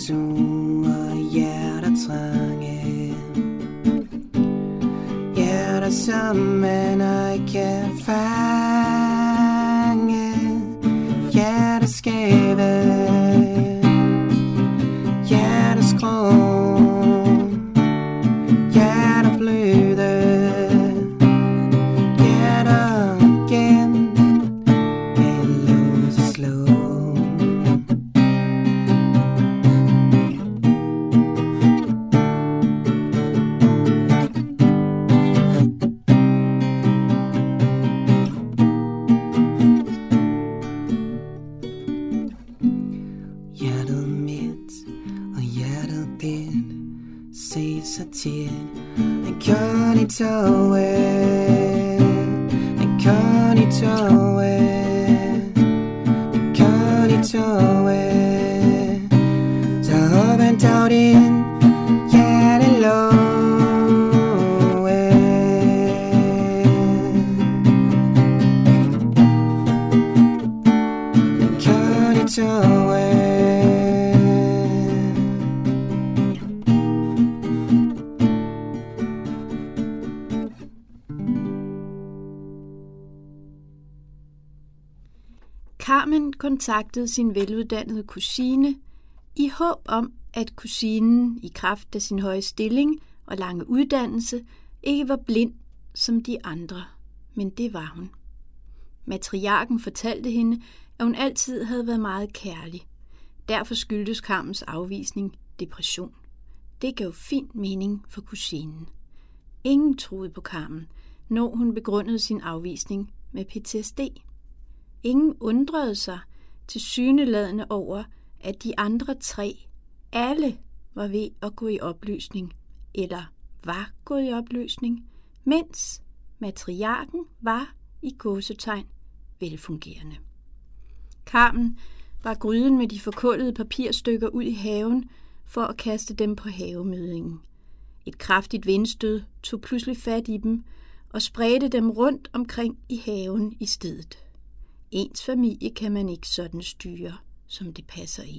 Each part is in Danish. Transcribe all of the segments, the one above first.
store hjerter trange, hjerter som man ikke kan fange, hjerteskæve, hjerteskrå, hjertebløde, hjerter gennem en låseslå. Hjertet mit og hjertet dit ses så tit. En køn i toget, en køn i toget, en køn i toget. Så op en dag din hjertelåge. En køn i toget. Carmen kontaktede sin veluddannede kusine i håb om, at kusinen i kraft af sin høje stilling og lange uddannelse ikke var blind som de andre, men det var hun. Matriarken fortalte hende, at hun altid havde været meget kærlig. Derfor skyldtes Carmens afvisning depression. Det gav fin mening for kusinen. Ingen troede på Carmen, når hun begrundede sin afvisning med PTSD. Ingen undrede sig tilsyneladende over, at de andre tre, alle var ved at gå i opløsning, eller var gået i opløsning, mens matriarken var i gåsetegn velfungerende. Carmen var gryden med de forkullede papirstykker ud i haven for at kaste dem på havemødingen. Et kraftigt vindstød tog pludselig fat i dem og spredte dem rundt omkring i haven i stedet. Ens familie kan man ikke sådan styre, som det passer en.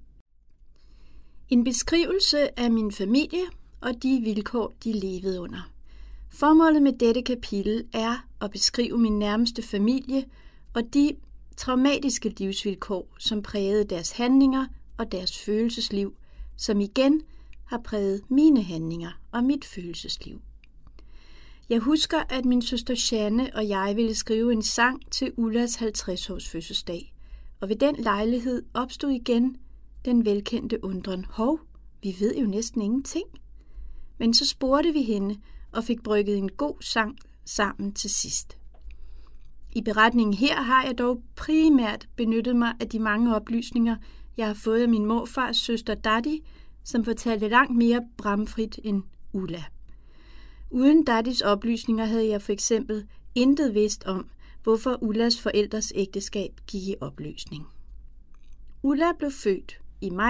En beskrivelse af min familie og de vilkår, de levede under. Formålet med dette kapitel er at beskrive min nærmeste familie og de traumatiske livsvilkår, som prægede deres handlinger og deres følelsesliv, som igen har præget mine handlinger og mit følelsesliv. Jeg husker, at min søster Janne og jeg ville skrive en sang til Ullas 50-års fødselsdag, og ved den lejlighed opstod igen den velkendte undren: hov, vi ved jo næsten ingenting. Men så spurgte vi hende og fik brygget en god sang sammen til sidst. I beretningen her har jeg dog primært benyttet mig af de mange oplysninger, jeg har fået af min morfars søster Dadi, som fortalte langt mere bramfrit end Ulla. Uden Dadis oplysninger havde jeg for eksempel intet vidst om, hvorfor Ullas forældres ægteskab gik i opløsning. Ulla blev født i maj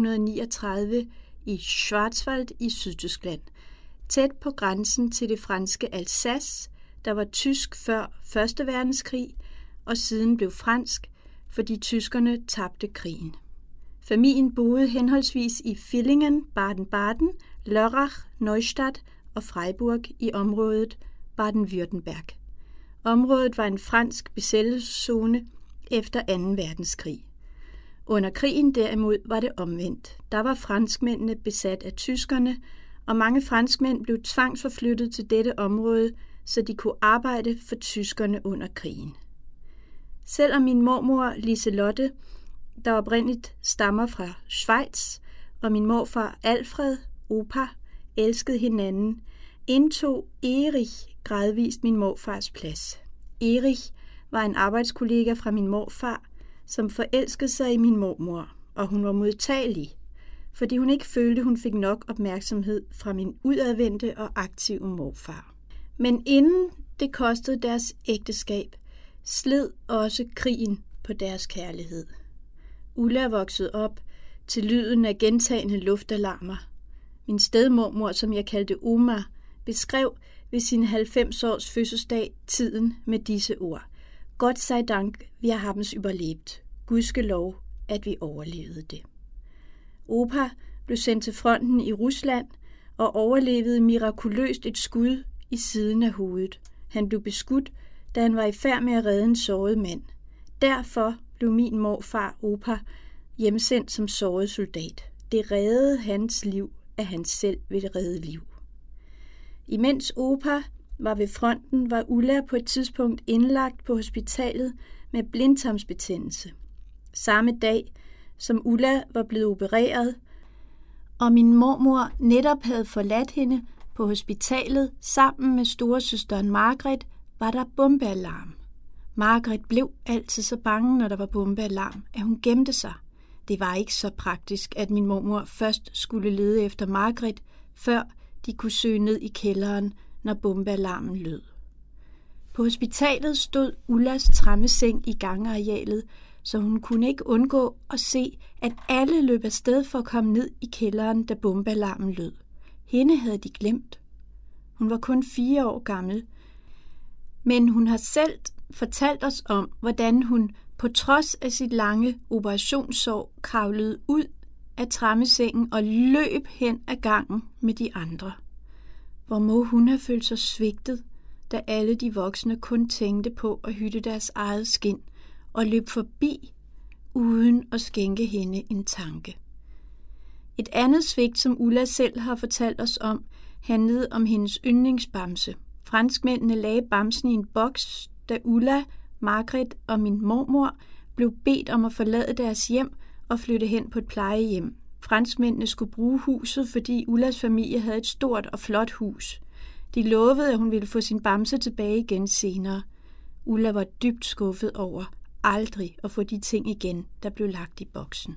1939 i Schwarzwald i Sydtyskland, tæt på grænsen til det franske Alsace, der var tysk før 1. verdenskrig og siden blev fransk, fordi tyskerne tabte krigen. Familien boede henholdsvis i Villingen, Baden-Baden, Lörrach, Neustadt og Freiburg i området Baden-Württemberg. Området var en fransk besættelseszone efter 2. verdenskrig. Under krigen derimod var det omvendt. Der var franskmændene besat af tyskerne, og mange franskmænd blev tvangsforflyttet til dette område, så de kunne arbejde for tyskerne under krigen. Selvom min mormor Liselotte, der oprindeligt stammer fra Schweiz, og min morfar Alfred, opa, elskede hinanden, indtog Erich gradvist min morfars plads. Erich var en arbejdskollega fra min morfar, som forelskede sig i min mormor, og hun var modtagelig, fordi hun ikke følte, hun fik nok opmærksomhed fra min udadvendte og aktive morfar. Men inden det kostede deres ægteskab, sled også krigen på deres kærlighed. Ulla voksede op til lyden af gentagne luftalarmer. Min stedmormor, som jeg kaldte Oma, beskrev ved sin 90-års fødselsdag tiden med disse ord: Gott sei Dank, wir haben's überlebt. Gudskelov, at vi overlevede det. Opa blev sendt til fronten i Rusland og overlevede mirakuløst et skud i siden af hovedet. Han blev beskudt, da han var i færd med at redde en såret mand. Derfor blev min morfar Opa hjemsendt som såret soldat. Det reddede hans liv, at han selv ville redde liv. Imens Opa var ved fronten, var Ulla på et tidspunkt indlagt på hospitalet med blindtarmsbetændelse. Samme dag, som Ulla var blevet opereret, og min mormor netop havde forladt hende på hospitalet sammen med storesøsteren Margret, var der bombealarm. Margret blev altid så bange, når der var bombealarm, at hun gemte sig. Det var ikke så praktisk, at min mormor først skulle lede efter Margret, før de kunne søge ned i kælderen, når bombealarmen lød. På hospitalet stod Ullas trammeseng i gangarealet, så hun kunne ikke undgå at se, at alle løb afsted for at komme ned i kælderen, da bombealarmen lød. Hende havde de glemt. Hun var kun 4 år gammel, men hun har selv fortalt os om, hvordan hun på trods af sit lange operationssår kravlede ud af tremmesengen og løb hen ad gangen med de andre. Hvor må hun have følt sig svigtet, da alle de voksne kun tænkte på at hytte deres eget skind og løb forbi, uden at skænke hende en tanke. Et andet svigt, som Ulla selv har fortalt os om, handlede om hendes yndlingsbamse. Franskmændene lagde bamsen i en boks, da Ulla, Margret og min mormor blev bedt om at forlade deres hjem og flytte hen på et plejehjem. Franskmændene skulle bruge huset, fordi Ullas familie havde et stort og flot hus. De lovede, at hun ville få sin bamse tilbage igen senere. Ulla var dybt skuffet over aldrig at få de ting igen, der blev lagt i boksen.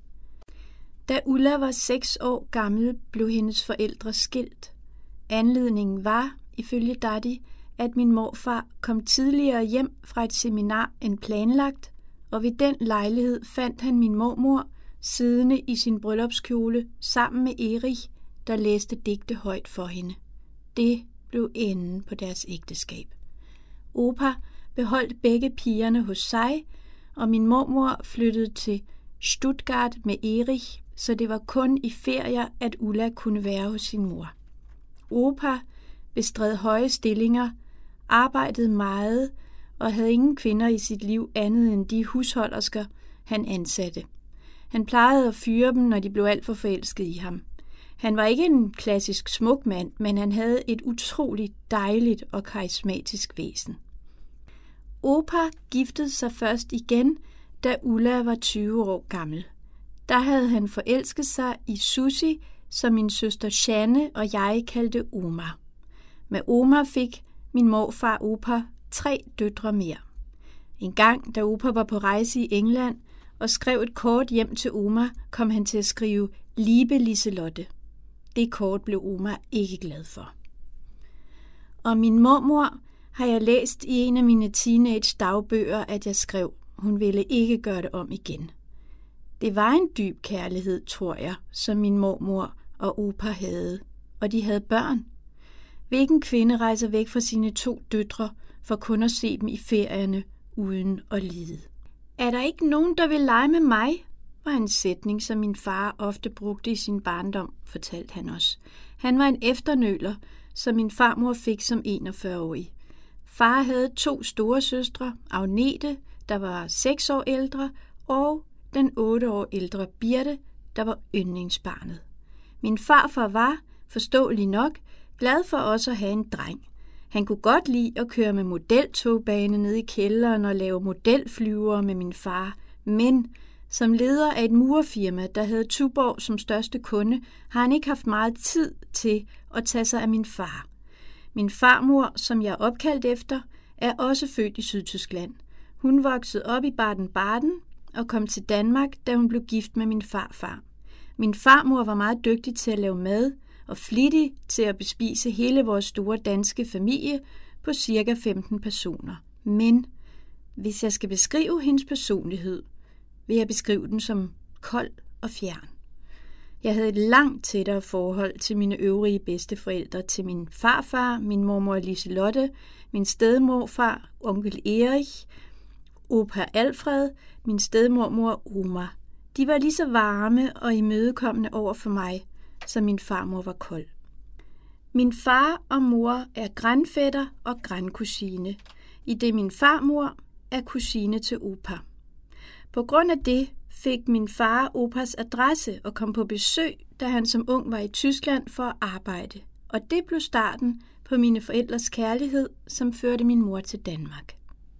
Da Ulla var 6 år gammel, blev hendes forældre skilt. Anledningen var, ifølge Daddy, at min morfar kom tidligere hjem fra et seminar end planlagt, og ved den lejlighed fandt han min mormor siddende i sin bryllupskjole sammen med Erich, der læste digte højt for hende. Det blev enden på deres ægteskab. Opa beholdt begge pigerne hos sig, og min mormor flyttede til Stuttgart med Erich, så det var kun i ferier, at Ulla kunne være hos sin mor. Opa bestred høje stillinger, arbejdede meget og havde ingen kvinder i sit liv andet end de husholdersker, han ansatte. Han plejede at fyre dem, når de blev alt for forelsket i ham. Han var ikke en klassisk smuk mand, men han havde et utroligt dejligt og karismatisk væsen. Opa giftede sig først igen, da Ulla var 20 år gammel. Der havde han forelsket sig i Susi, som min søster Janne og jeg kaldte Oma. Med Oma fik min morfar Opa 3 døtre mere. En gang, da Opa var på rejse i England og skrev et kort hjem til Oma, kom han til at skrive Liebe Liselotte. Det kort blev Oma ikke glad for. Og min mormor har jeg læst i en af mine teenage-dagbøger, at jeg skrev, hun ville ikke gøre det om igen. Det var en dyb kærlighed, tror jeg, som min mormor og Opa havde, og de havde børn. Hvilken kvinde rejser væk fra sine 2 døtre for kun at se dem i ferierne uden at lide? Er der ikke nogen, der vil lege med mig? Var en sætning, som min far ofte brugte i sin barndom, fortalte han os. Han var en efternøler, som min farmor fik som 41-årig. Far havde 2 store søstre, Agnete, der var 6 år ældre, og den 8 år ældre Birte, der var yndlingsbarnet. Min farfar var, forståeligt nok, glad for også at have en dreng. Han kunne godt lide at køre med modeltogbane ned i kælderen og lave modelflyvere med min far, men som leder af et murerfirma, der havde Tuborg som største kunde, har han ikke haft meget tid til at tage sig af min far. Min farmor, som jeg er opkaldt efter, er også født i Sydtyskland. Hun voksede op i Baden-Baden og kom til Danmark, da hun blev gift med min farfar. Min farmor var meget dygtig til at lave mad og flittig til at bespise hele vores store danske familie på cirka 15 personer. Men hvis jeg skal beskrive hendes personlighed, vil jeg beskrive den som kold og fjern. Jeg havde et langt tættere forhold til mine øvrige bedsteforældre, til min farfar, min mormor Liselotte, min stedmorfar, onkel Erich, Opa Alfred, min stedmormor Oma. De var lige så varme og imødekommende over for mig, som min farmor var kold. Min far og mor er grandfætter og grandkusine, i det min farmor er kusine til opa. På grund af det fik min far opas adresse og kom på besøg, da han som ung var i Tyskland for at arbejde. Og det blev starten på mine forældres kærlighed, som førte min mor til Danmark.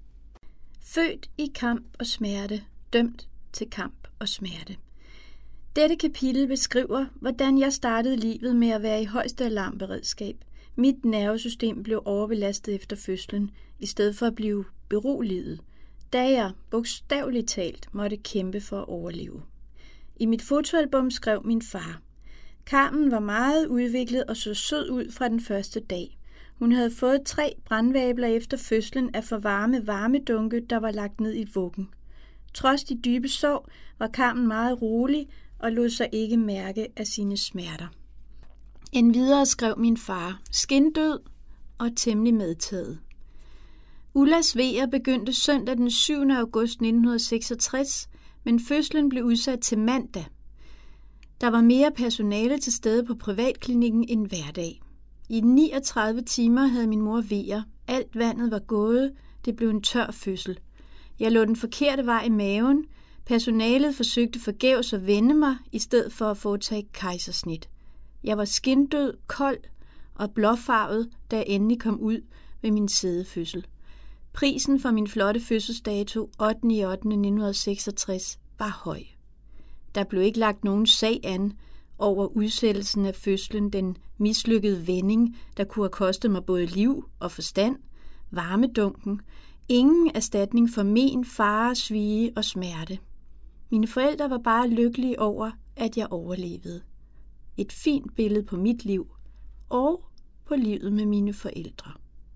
Født i kamp og smerte, dømt til kamp og smerte. Dette kapitel beskriver, hvordan jeg startede livet med at være i højeste alarmberedskab. Mit nervesystem blev overbelastet efter fødslen, i stedet for at blive beroliget, da jeg bogstaveligt talt måtte kæmpe for at overleve. I mit fotoalbum skrev min far: Carmen var meget udviklet og så sød ud fra den første dag. Hun havde fået 3 brandvabler efter fødslen af for varme varmedunke, der var lagt ned i vuggen. Trods de dybe sår var Carmen meget rolig og lod sig ikke mærke af sine smerter. Endvidere skrev min far: skindød og temmelig medtaget. Ullas vejer begyndte søndag den 7. august 1966, men fødslen blev udsat til mandag. Der var mere personale til stede på privatklinikken end hverdag. I 39 timer havde min mor vejer. Alt vandet var gået. Det blev en tør fødsel. Jeg lå den forkerte vej i maven. Personalet forsøgte forgæves at vende mig, i stedet for at foretage kejsersnit. Jeg var skindød, kold og blåfarvet, da jeg endelig kom ud ved min sædefødsel. Prisen for min flotte fødselsdato, 8.8.1966, var høj. Der blev ikke lagt nogen sag an over udsættelsen af fødslen, den mislykkede vending, der kunne have kostet mig både liv og forstand, varmedunken, ingen erstatning for men, fare, svie og smerte. Mine forældre var bare lykkelige over, at jeg overlevede. Et fint billede på mit liv og på livet med mine forældre.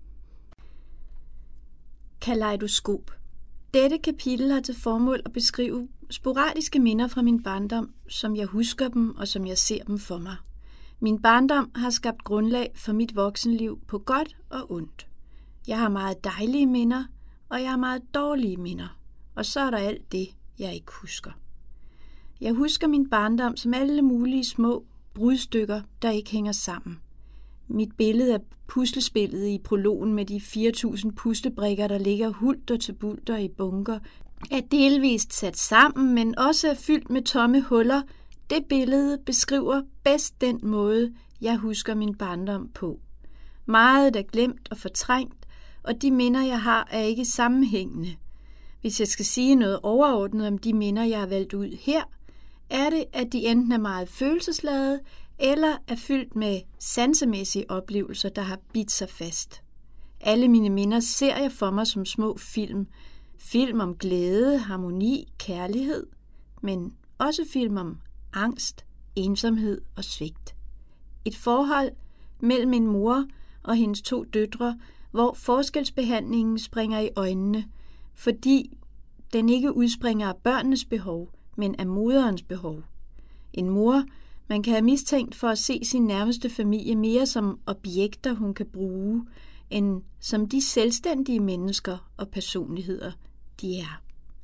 Kaleidoskop. Dette kapitel har til formål at beskrive sporadiske minder fra min barndom, som jeg husker dem og som jeg ser dem for mig. Min barndom har skabt grundlag for mit voksenliv på godt og ondt. Jeg har meget dejlige minder, og jeg har meget dårlige minder. Og så er der alt det, jeg ikke husker. Jeg husker min barndom som alle mulige små brudstykker, der ikke hænger sammen. Mit billede af puslespillet i prologen med de 4.000 puslebrikker, der ligger hulter til bulter i bunker, er delvist sat sammen, men også er fyldt med tomme huller. Det billede beskriver bedst den måde, jeg husker min barndom på. Meget er glemt og fortrængt, og de minder, jeg har, er ikke sammenhængende. Hvis jeg skal sige noget overordnet om de minder, jeg har valgt ud her, er det, at de enten er meget følelsesladede, eller er fyldt med sansemæssige oplevelser, der har bidt sig fast. Alle mine minder ser jeg for mig som små film. Film om glæde, harmoni, kærlighed, men også film om angst, ensomhed og svigt. Et forhold mellem en mor og hendes 2 døtre, hvor forskelsbehandlingen springer i øjnene, fordi den ikke udspringer af børnenes behov, men af moderens behov. En mor, man kan have mistænkt for at se sin nærmeste familie mere som objekter, hun kan bruge, end som de selvstændige mennesker og personligheder, de er.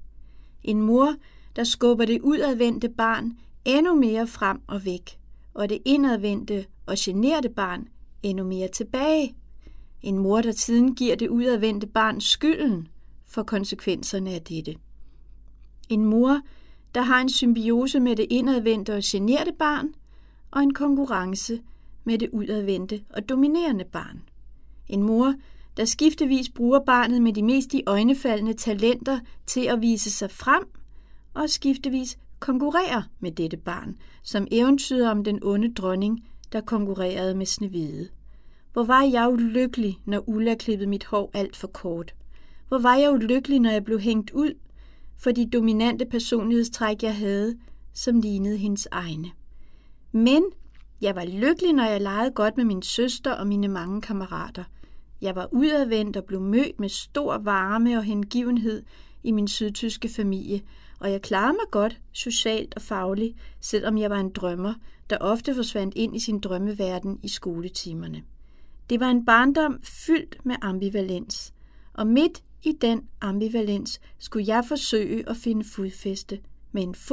En mor, der skubber det udadvendte barn endnu mere frem og væk, og det indadvendte og generte barn endnu mere tilbage. En mor, der siden giver det udadvendte barn skylden for konsekvenserne af dette. En mor, der har en symbiose med det indadvendte og generte barn, og en konkurrence med det udadvendte og dominerende barn. En mor, der skiftevis bruger barnet med de mest iøjnefaldende talenter til at vise sig frem, og skiftevis konkurrerer med dette barn, som eventyret om den onde dronning, der konkurrerede med Snehvide. Hvor var jeg ulykkelig, når Ulla klippede mit hår alt for kort. Hvor var jeg ulykkelig, når jeg blev hængt ud for de dominante personlighedstræk, jeg havde, som lignede hendes egne. Men jeg var lykkelig, når jeg legede godt med min søster og mine mange kammerater. Jeg var udadvendt og blev mødt med stor varme og hengivenhed i min sydtyske familie, og jeg klarede mig godt socialt og fagligt, selvom jeg var en drømmer, der ofte forsvandt ind i sin drømmeverden i skoletimerne. Det var en barndom fyldt med ambivalens, og midt i den ambivalens skulle jeg forsøge at finde fodfæste med en fod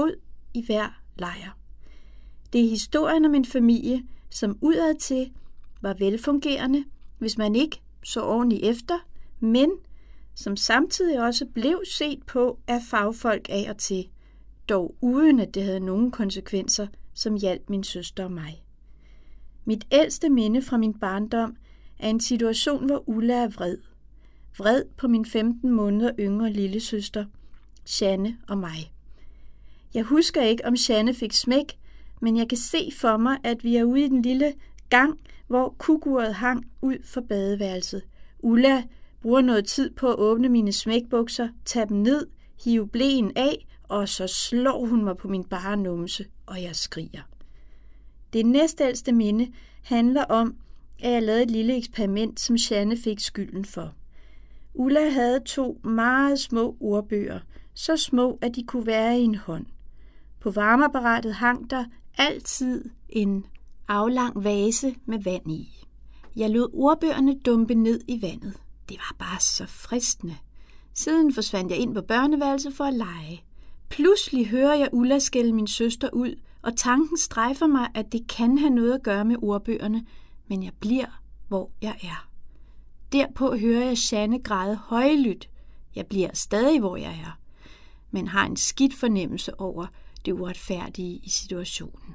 i hver lejr. Det er historien om en familie, som udadtil var velfungerende, hvis man ikke så ordentligt efter, men som samtidig også blev set på af fagfolk af og til, dog uden at det havde nogen konsekvenser, som hjalp min søster og mig. Mit ældste minde fra min barndom er en situation, hvor Ulla er vred. Vred på min 15 måneder yngre lillesøster, Jeanne og mig. Jeg husker ikke, om Jeanne fik smæk, men jeg kan se for mig, at vi er ude i den lille gang, hvor kukuret hang ud for badeværelset. Ulla bruger noget tid på at åbne mine smækbukser, tage dem ned, hive bleen af, og så slår hun mig på min bare numse, og jeg skriger. Det næstældste minde handler om, at jeg lavede et lille eksperiment, som Jeanne fik skylden for. Ulla havde 2 meget små ordbøger, så små, at de kunne være i en hånd. På varmeapparatet hang der altid en aflang vase med vand i. Jeg lod ordbøgerne dumpe ned i vandet. Det var bare så fristende. Siden forsvandt jeg ind på børneværelset for at lege. Pludselig hører jeg Ulla skælde min søster ud, og tanken strejfer mig, at det kan have noget at gøre med ordbøgerne, men jeg bliver, hvor jeg er. Derpå hører jeg Jeanne græde højlydt. Jeg bliver stadig, hvor jeg er, men har en skidt fornemmelse over det uretfærdige i situationen.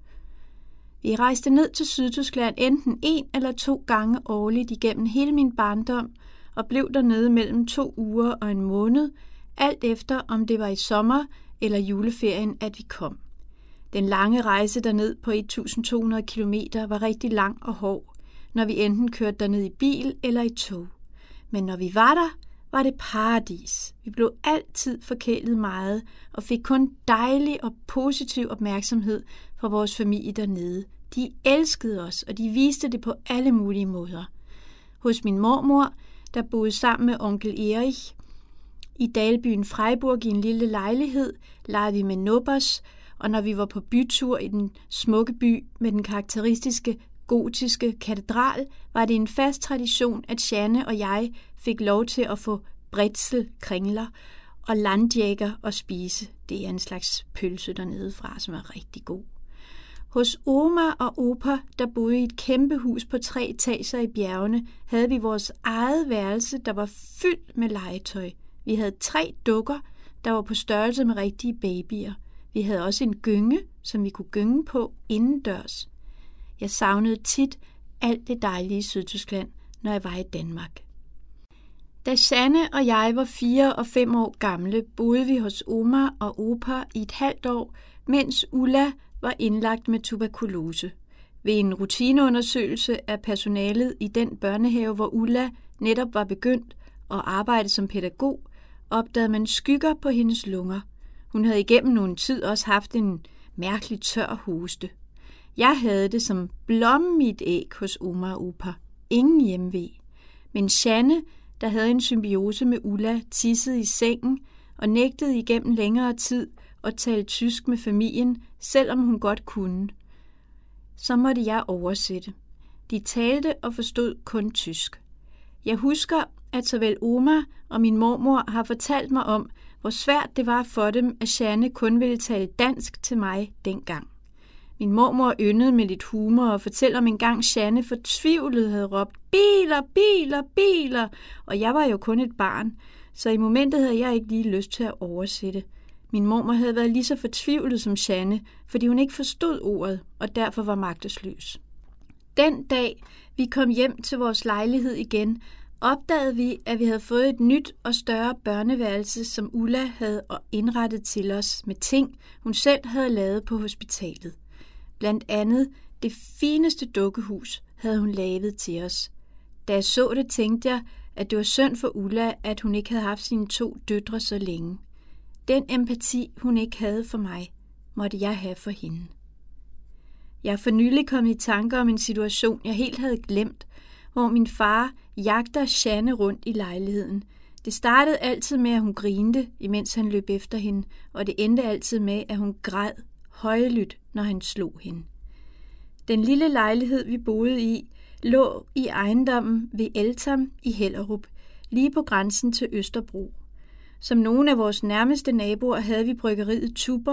Vi rejste ned til Sydtyskland enten 1 eller 2 gange årligt igennem hele min barndom og blev dernede mellem 2 uger og en måned, alt efter om det var i sommer eller juleferien, at vi kom. Den lange rejse derned på 1200 kilometer var rigtig lang og hård, når vi enten kørte derned i bil eller i tog. Men når vi var der, var det paradis. Vi blev altid forkælet meget og fik kun dejlig og positiv opmærksomhed fra vores familie dernede. De elskede os, og de viste det på alle mulige måder. Hos min mormor, der boede sammen med onkel Erich, i dalbyen Freiburg i en lille lejlighed, legede vi med nubbers, og når vi var på bytur i den smukke by med den karakteristiske gotiske katedral, var det en fast tradition, at Jeanne og jeg fik lov til at få bretzel, kringler og landjæger at spise. Det er en slags pølse dernede fra, som er rigtig god. Hos Oma og Opa, der boede i et kæmpe hus på 3 etager i bjergene, havde vi vores eget værelse, der var fyldt med legetøj. Vi havde 3 dukker, der var på størrelse med rigtige babyer. Vi havde også en gynge, som vi kunne gynge på indendørs. Jeg savnede tit alt det dejlige Sydtyskland, når jeg var i Danmark. Da Jeanne og jeg var 4 og 5 år gamle, boede vi hos Oma og Opa i et halvt år, mens Ulla var indlagt med tuberkulose. Ved en rutineundersøgelse af personalet i den børnehave, hvor Ulla netop var begyndt at arbejde som pædagog, opdagede man skygger på hendes lunger. Hun havde igennem nogen tid også haft en mærkelig tør hoste. Jeg havde det som blommen i et æg hos Oma og Opa. Ingen hjemve. Men Jeanne, der havde en symbiose med Ulla, tissede i sengen og nægtede igennem længere tid at tale tysk med familien, selvom hun godt kunne. Så måtte jeg oversætte. De talte og forstod kun tysk. Jeg husker, at såvel Oma og min mormor har fortalt mig om, hvor svært det var for dem, at Jeanne kun ville tale dansk til mig dengang. Min mormor yndede med lidt humor og fortæller om en gang Jeanne fortvivlet havde råbt, biler, biler, biler, og jeg var jo kun et barn, så i momentet havde jeg ikke lige lyst til at oversætte. Min mormor havde været lige så fortvivlet som Jeanne, fordi hun ikke forstod ordet og derfor var magtesløs. Den dag, vi kom hjem til vores lejlighed igen, opdagede vi, at vi havde fået et nyt og større børneværelse, som Ulla havde indrettet til os med ting, hun selv havde lavet på hospitalet. Blandt andet det fineste dukkehus havde hun lavet til os. Da jeg så det, tænkte jeg, at det var synd for Ulla, at hun ikke havde haft sine 2 døtre så længe. Den empati, hun ikke havde for mig, måtte jeg have for hende. Jeg er for nylig kommet i tanker om en situation, jeg helt havde glemt, hvor min far jagter Jeanne rundt i lejligheden. Det startede altid med, at hun grinte, imens han løb efter hende, og det endte altid med, at hun græd højlydt, når han slog hende. Den lille lejlighed, vi boede i, lå i ejendommen ved Eltham i Hellerup, lige på grænsen til Østerbro. Som nogle af vores nærmeste naboer havde vi bryggeriet Tuborg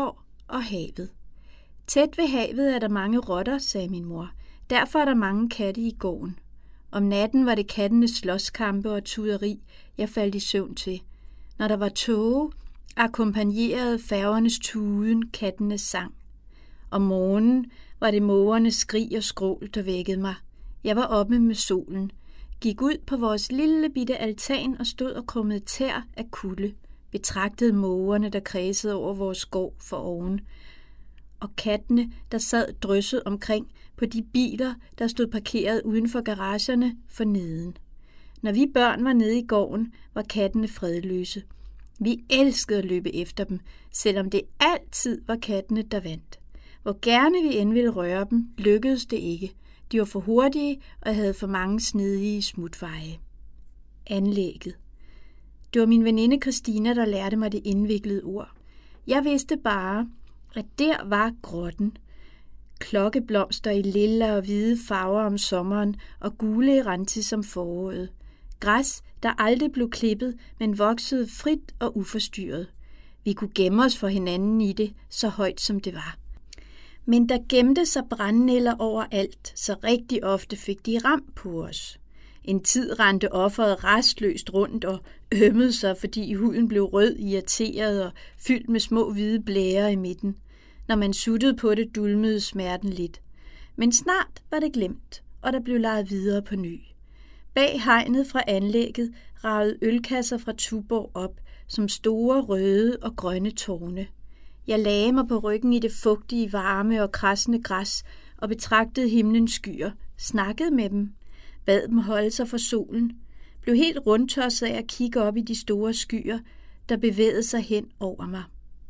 og havet. Tæt ved havet er der mange rotter, sagde min mor. Derfor er der mange katte i gården. Om natten var det kattenes slåskampe og tuderi, jeg faldt i søvn til. Når der var tåge, akkompagnerede færgernes tuden kattenes sang. Om morgenen var det mågernes skrig og skrål, der vækkede mig. Jeg var oppe med solen, gik ud på vores lille bitte altan og stod og krummede tær af kulde, betragtede mågerne, der kredsede over vores gård for oven, og kattene, der sad drysset omkring på de biler, der stod parkeret uden for garagerne for neden. Når vi børn var nede i gården, var kattene fredløse. Vi elskede at løbe efter dem, selvom det altid var kattene, der vandt. Hvor gerne vi end ville røre dem, lykkedes det ikke. De var for hurtige og havde for mange snedige smutveje. Anlægget. Det var min veninde Christina, der lærte mig det indviklede ord. Jeg vidste bare, at der var grotten. Klokkeblomster i lilla og hvide farver om sommeren og gule erantis om foråret. Græs, der aldrig blev klippet, men voksede frit og uforstyrret. Vi kunne gemme os for hinanden i det, så højt som det var. Men der gemte sig brændenælder overalt, så rigtig ofte fik de ram på os. En tid rendte offeret rastløst rundt og ømmede sig, fordi huden blev rød, irriteret og fyldt med små hvide blærer i midten. Når man suttede på det, dulmede smerten lidt. Men snart var det glemt, og der blev leget videre på ny. Bag hegnet fra anlægget ragede ølkasser fra Tuborg op, som store røde og grønne tårne. Jeg lagde mig på ryggen i det fugtige, varme og kradsende græs og betragtede himlens skyer, snakkede med dem, bad dem holde sig for solen, blev helt rundtosset af at kigge op i de store skyer, der bevægede sig hen over mig.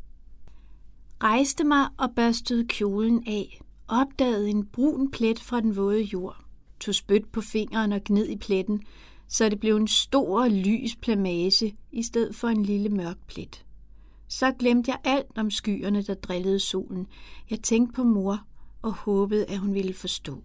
Rejste mig og børstede kjolen af, opdagede en brun plet fra den våde jord, tog spyt på fingeren og gned i pletten, så det blev en stor, lys plamage i stedet for en lille mørk plet. Så glemte jeg alt om skyerne, der drillede solen. Jeg tænkte på mor og håbede, at hun ville forstå.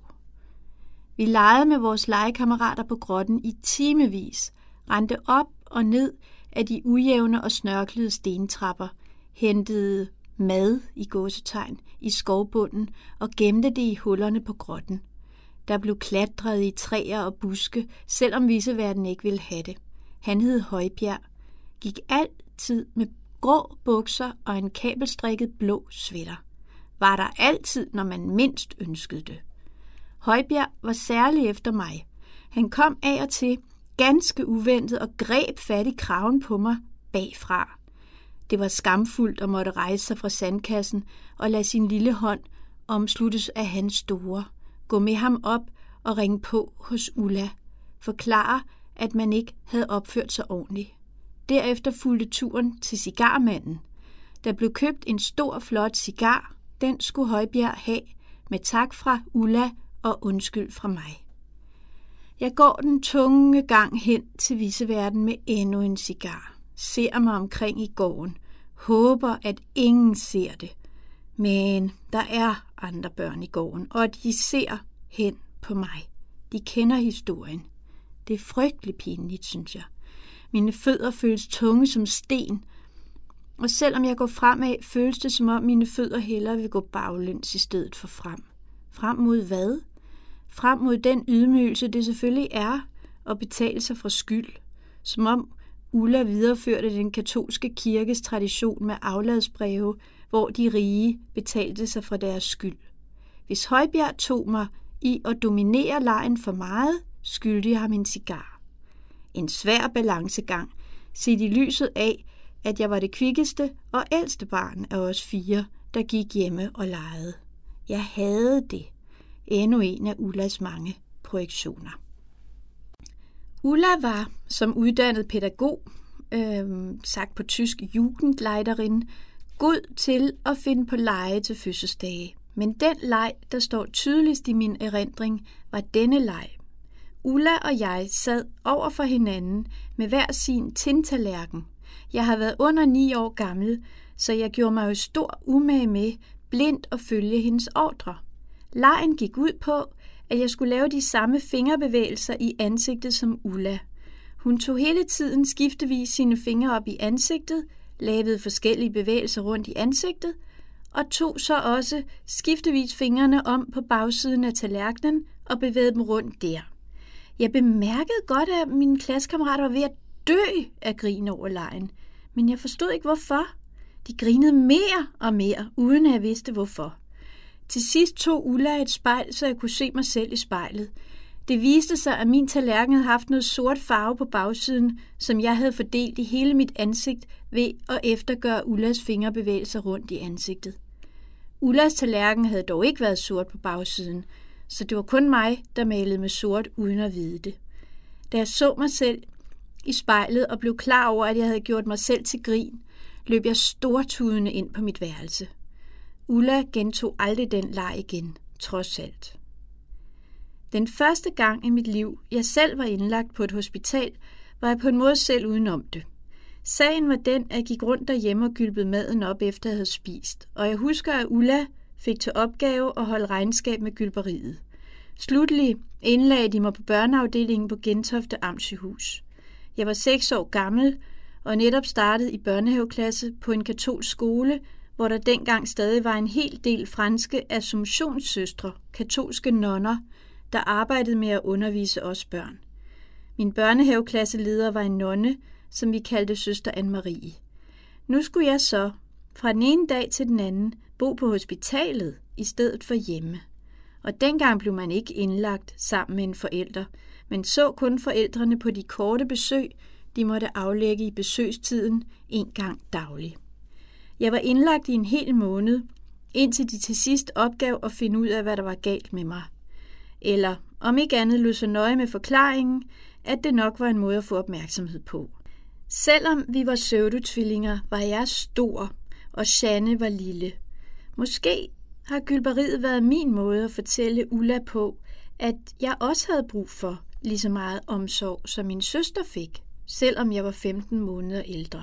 Vi legede med vores legekammerater på grotten i timevis, rendte op og ned af de ujævne og snørklede stentrapper, hentede mad i gåsetegn i skovbunden og gemte det i hullerne på grotten. Der blev klatret i træer og buske, selvom viseverden ikke ville have det. Han hed Højbjerg, gik altid med grå bukser og en kabelstrikket blå sweater. Var der altid, når man mindst ønskede det. Højbjerg var særlig efter mig. Han kom af og til, ganske uventet, og greb fat i kraven på mig bagfra. Det var skamfuldt at måtte rejse sig fra sandkassen og lade sin lille hånd omsluttes af hans store. Gå med ham op og ringe på hos Ulla. Forklare, at man ikke havde opført sig ordentligt. Derefter fulgte turen til cigarmanden. Der blev købt en stor, flot cigar. Den skulle Højbjerg have med tak fra Ulla og undskyld fra mig. Jeg går den tunge gang hen til viseverden med endnu en cigar. Ser mig omkring i gården. Håber, at ingen ser det. Men der er andre børn i gården, og de ser hen på mig. De kender historien. Det er frygtelig pinligt, synes jeg. Mine fødder føles tunge som sten, og selvom jeg går fremad, føles det som om mine fødder hellere vil gå baglæns i stedet for frem. Frem mod hvad? Frem mod den ydmygelse, det selvfølgelig er at betale sig for skyld. Som om Ulla videreførte den katolske kirkes tradition med afladsbreve, hvor de rige betalte sig for deres skyld. Hvis Højbjerg tog mig i at dominere legen for meget, skyldte jeg ham en cigar. En svær balancegang, set i lyset af, at jeg var det kvikkeste og ældste barn af os 4, der gik hjemme og legede. Jeg havde det. Endnu en af Ullas mange projektioner. Ulla var som uddannet pædagog, sagt på tysk Jugendleiterin, god til at finde på lege til fødselsdage. Men den leg, der står tydeligst i min erindring, var denne leg. Ulla og jeg sad over for hinanden med hver sin tintallerken. Jeg har været under 9 år gammel, så jeg gjorde mig jo stor umage med blindt at følge hendes ordre. Legen gik ud på, at jeg skulle lave de samme fingerbevægelser i ansigtet som Ulla. Hun tog hele tiden skiftevis sine fingre op i ansigtet, lavede forskellige bevægelser rundt i ansigtet, og tog så også skiftevis fingrene om på bagsiden af tallerkenen og bevægede dem rundt der. Jeg bemærkede godt, at mine klassekammerater var ved at dø af grin over legen, men jeg forstod ikke hvorfor. De grinede mere og mere, uden at jeg vidste hvorfor. Til sidst tog Ulla et spejl, så jeg kunne se mig selv i spejlet. Det viste sig, at min tallerken havde haft noget sort farve på bagsiden, som jeg havde fordelt i hele mit ansigt ved at eftergøre Ullas fingerbevægelser rundt i ansigtet. Ullas tallerken havde dog ikke været sort på bagsiden, så det var kun mig, der malede med sort uden at vide det. Da jeg så mig selv i spejlet og blev klar over, at jeg havde gjort mig selv til grin, løb jeg stortudende ind på mit værelse. Ulla gentog aldrig den leg igen, trods alt. Den første gang i mit liv, jeg selv var indlagt på et hospital, var jeg på en måde selv udenom det. Sagen var den, at jeg gik rundt derhjemme og gylpede maden op, efter jeg havde spist, og jeg husker, at Ulla fik til opgave at holde regnskab med gylperiet. Slutlig indlagde de mig på børneafdelingen på Gentofte Amtssygehus. Jeg var 6 år gammel og netop startet i børnehaveklasse på en katolsk skole, hvor der dengang stadig var en hel del franske assumptionssøstre, katolske nonner, der arbejdede med at undervise os børn. Min børnehaveklasseleder var en nonne, som vi kaldte søster Anne-Marie. Nu skulle jeg så, fra den ene dag til den anden, bo på hospitalet i stedet for hjemme. Og dengang blev man ikke indlagt sammen med en forælder, men så kun forældrene på de korte besøg, de måtte aflægge i besøgstiden en gang daglig. Jeg var indlagt i en hel måned, indtil de til sidst opgav at finde ud af, hvad der var galt med mig. Eller om ikke andet lød så nøje med forklaringen, at det nok var en måde at få opmærksomhed på. Selvom vi var pseudotvillinger, var jeg stor, og Jeanne var lille. Måske har gylperiet været min måde at fortælle Ulla på, at jeg også havde brug for lige så meget omsorg, som min søster fik, selvom jeg var 15 måneder ældre.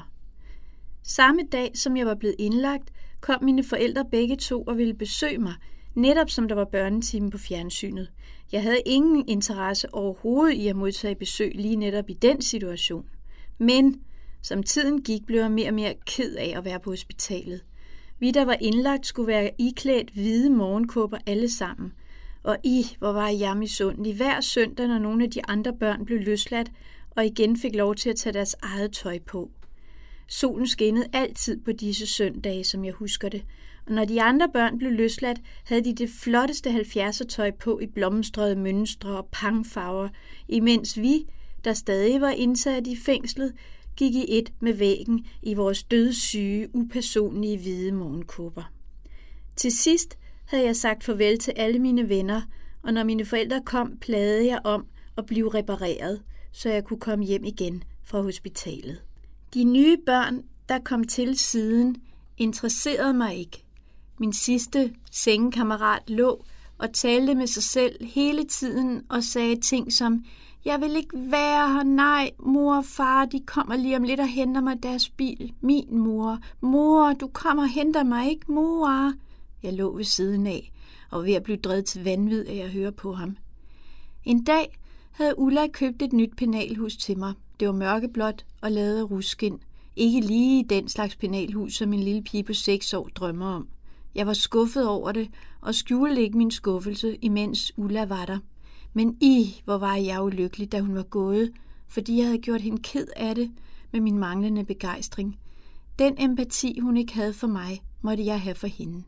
Samme dag, som jeg var blevet indlagt, kom mine forældre begge to og ville besøge mig, netop som der var børnetime på fjernsynet. Jeg havde ingen interesse overhovedet i at modtage besøg lige netop i den situation. Men som tiden gik, blev jeg mere og mere ked af at være på hospitalet. Vi, der var indlagt, skulle være iklædt hvide morgenkåber alle sammen. Og hvor var jeg misundelig hver søndag, når nogle af de andre børn blev løsladt og igen fik lov til at tage deres eget tøj på. Solen skinnede altid på disse søndage, som jeg husker det. Og når de andre børn blev løsladt, havde de det flotteste 70'er-tøj på i blomstrede mønstre og pangfarver, imens vi, der stadig var indsat i fængslet, gik i et med væggen i vores dødssyge, upersonlige hvide morgenkåber. Til sidst havde jeg sagt farvel til alle mine venner, og når mine forældre kom, plagede jeg om at blive repareret, så jeg kunne komme hjem igen fra hospitalet. De nye børn, der kom til siden, interesserede mig ikke. Min sidste sengekammerat lå og talte med sig selv hele tiden og sagde ting som: "Jeg vil ikke være her, nej, mor og far, de kommer lige om lidt og henter mig deres bil. Min mor, mor, du kommer og henter mig, ikke, mor?" Jeg lå ved siden af og var ved at blive drevet til vanvid af at høre på ham. En dag havde Ulla købt et nyt penalhus til mig. Det var mørkeblåt og lavet af ruskin. Ikke lige den slags penalhus, som en lille pige på 6 år drømmer om. Jeg var skuffet over det og skjulte ikke min skuffelse, imens Ulla var der. Men hvor var jeg ulykkelig, da hun var gået, fordi jeg havde gjort hende ked af det med min manglende begejstring. Den empati, hun ikke havde for mig, måtte jeg have for hende.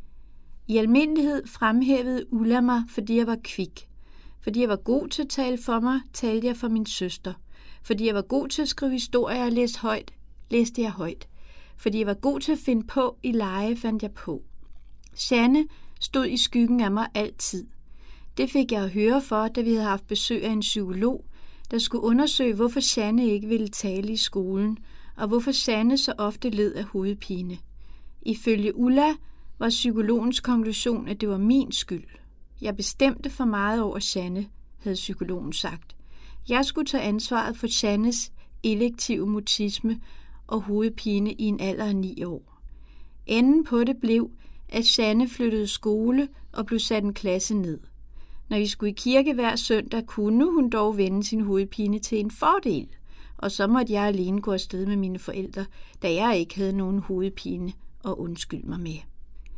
I almindelighed fremhævede Ulla mig, fordi jeg var kvik. Fordi jeg var god til at tale for mig, talte jeg for min søster. Fordi jeg var god til at skrive historier og læste jeg højt. Fordi jeg var god til at finde på i lege, fandt jeg på. Jeanne stod i skyggen af mig altid. Det fik jeg at høre for, da vi havde haft besøg af en psykolog, der skulle undersøge, hvorfor Jeanne ikke ville tale i skolen, og hvorfor Jeanne så ofte led af hovedpine. Ifølge Ulla var psykologens konklusion, at det var min skyld. Jeg bestemte for meget over Jeanne, havde psykologen sagt. Jeg skulle tage ansvaret for Jeannes elektive mutisme og hovedpine i en alder af 9 år. Enden på det blev, at Jeanne flyttede skole og blev sat en klasse ned. Når vi skulle i kirke hver søndag, kunne hun dog vende sin hovedpine til en fordel, og så måtte jeg alene gå afsted med mine forældre, da jeg ikke havde nogen hovedpine at undskylde mig med.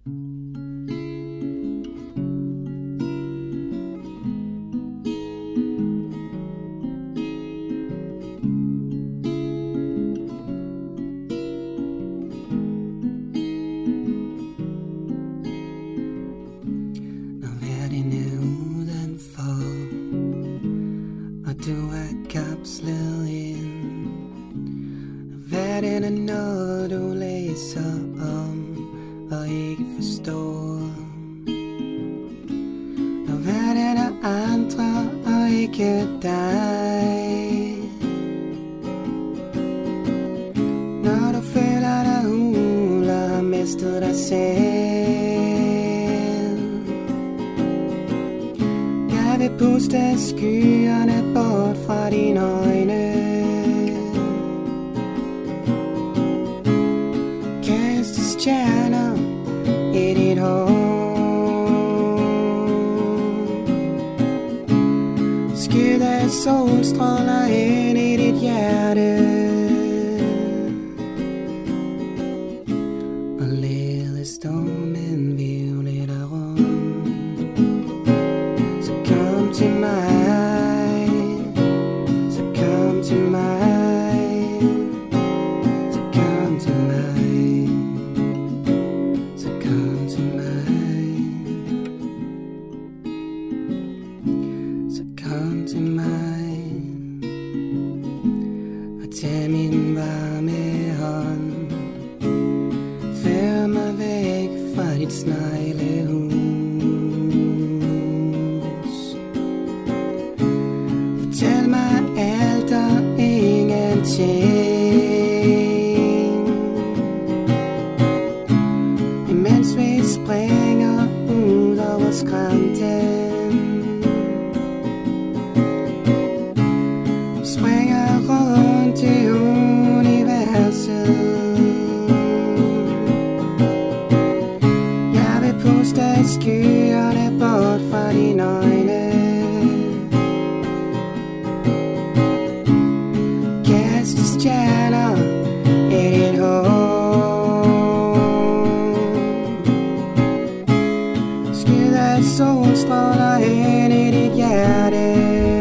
Du er kapslet ind. Verden er noget du læser om og ikke forstår. Når verden er andre og ikke dig. Når du føler dig hul og har mistet dig selv. Jeg vil puste skyerne bort fra dine øjne. Kaste stjerner i dit hår. Skyde solstråler ind i dit hjerte. Og lede stormen hvirvle dig rundt. Så kom til mig. To mig, så kom til mig, så kom til mig, så kom til mig, og tag min varme hånd, før mig væk fra dit sneglehus. Fortæl mig alt og ingenting, imens vi springer ud over skrænten. Springer rundt i universet. Jeg vil puste skyerne bort fra dine øjne. Stjerner i dit hår. Skyde solstråler ind i dit hjerte.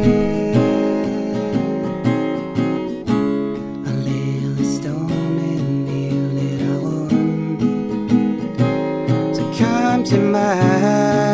Og lede stormen hvirvle dig rundt. Så kom til mig.